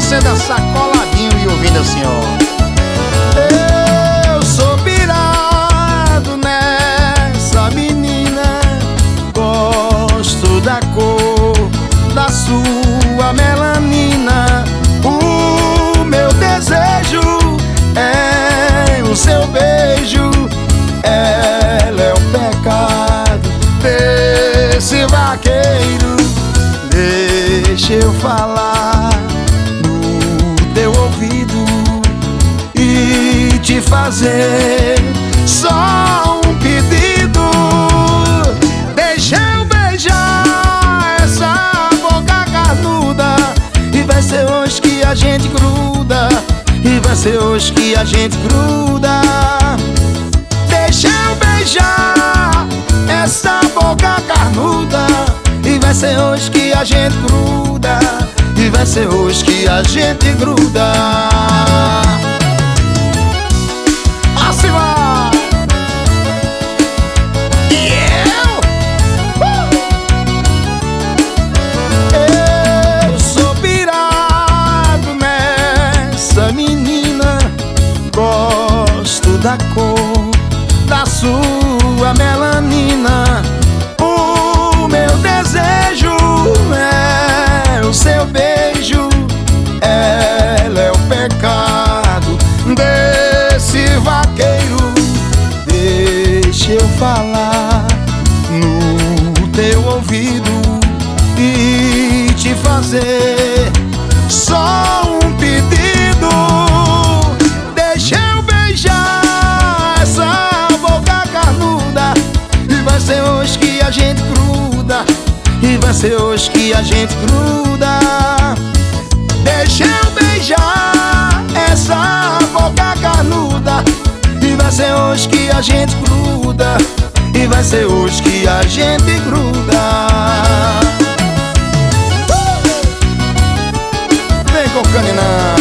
você dançar coladinho e ouvindo assim, ó. Eu sou pirado nessa menina, gosto da cor da sua melanina. O meu desejo é o seu beijo, ela é o pecado desse vaqueiro. Deixa eu falar no teu ouvido e te fazer só um pedido. Deixa eu beijar essa boca carnuda, e vai ser hoje que a gente gruda, e vai ser hoje que a gente gruda. Deixa eu beijar essa boca carnuda, e vai ser hoje que a gente gruda, e vai ser hoje que a gente gruda. Assim vai! E eu sou pirado nessa menina, gosto da cor da sua melanina. O meu desejo é o seu beijo, ela é o pecado desse vaqueiro. Deixa eu falar no teu ouvido e te fazer só um pedido. Deixa eu beijar essa boca carnuda, e vai ser hoje que a gente gruda, e vai ser hoje que a gente gruda. Deixa eu beijar essa boca carnuda, e vai ser hoje que a gente gruda, e vai ser hoje que a gente gruda. Vem com caninão.